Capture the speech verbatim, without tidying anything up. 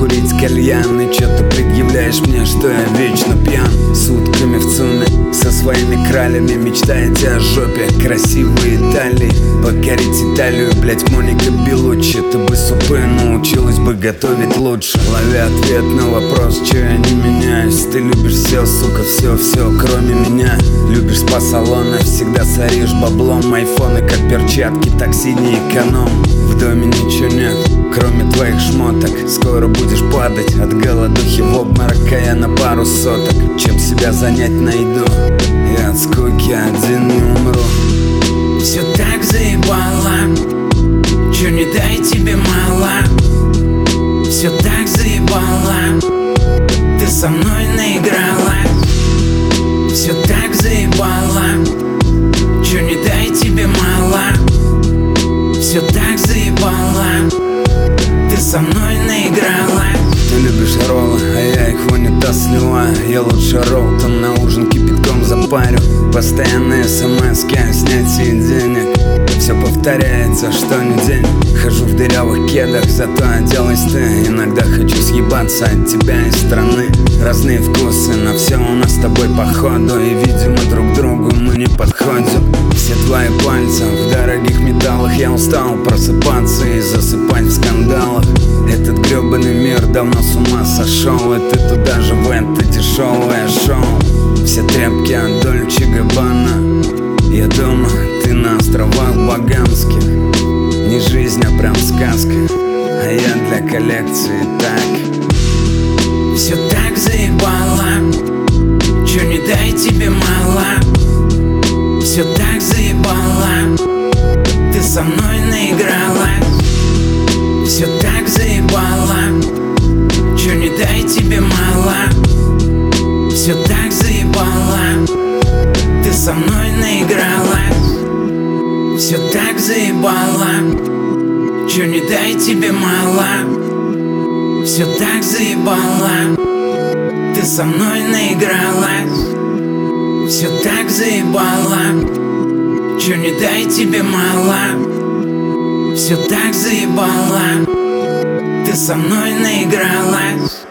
курить кальян, и чё ты предъявляешь мне, что я вечно пьян. Сутками в ЦУМе со своими кралями мечтаете о жопе красивой Италии. Покорить Италию, блять, Моника Белуччи. Ты бы супы научилась бы готовить лучше. Лови ответ на вопрос, чё я не меняюсь. Ты любишь все, сука, все, все, кроме меня. Любишь спа-салоны, всегда соришь баблом. Айфоны как перчатки, такси не эконом. В доме ничего нет, кроме твоих шмоток. Скоро будешь падать от голодухи в обморок, а я на пару соток. Чем себя занять найду, я от скуки один не умру. Все так заебало, чё не дай тебе мало. Все так заебало, ты со мной наигралась. Все так заебало, чё не дай тебе мало. Все так заебало, ты со мной наигралась. Ты любишь роллы, а я их в унитаз сливаю. Я лучше Роллтон на ужин кипятком запарю. Постоянные смски о снятии денег. Все повторяется, что не день. Хожу в дырявых кедах, зато оделась ты. Иногда хочу съебаться от тебя из страны. Разные вкусы, но все у нас с тобой походу. И видимо друг другу мы не подходим. Все твои пальцы в дорогих металлах. Я устал просыпаться и засыпать в скандалах. Этот гребаный мир давно с ума сошел, и ты туда же в это дешевое шоу. Все тряпки от Дольче Габбана. Я дома, ты на островах Багамских. Не жизнь, а прям сказка, а я для коллекции так. Все так заебало, чё не дай тебе мало. Все так заебало, ты со мной наигралась. Все так заебало, чё не дай тебе мало. Все так заебало, ты со мной наигралась. Все так заебало, чё не дай тебе мало. Все так заебало, ты со мной наигралась. Все так заебало, чё не дай тебе мало. Все так заебало, ты со мной наигралась.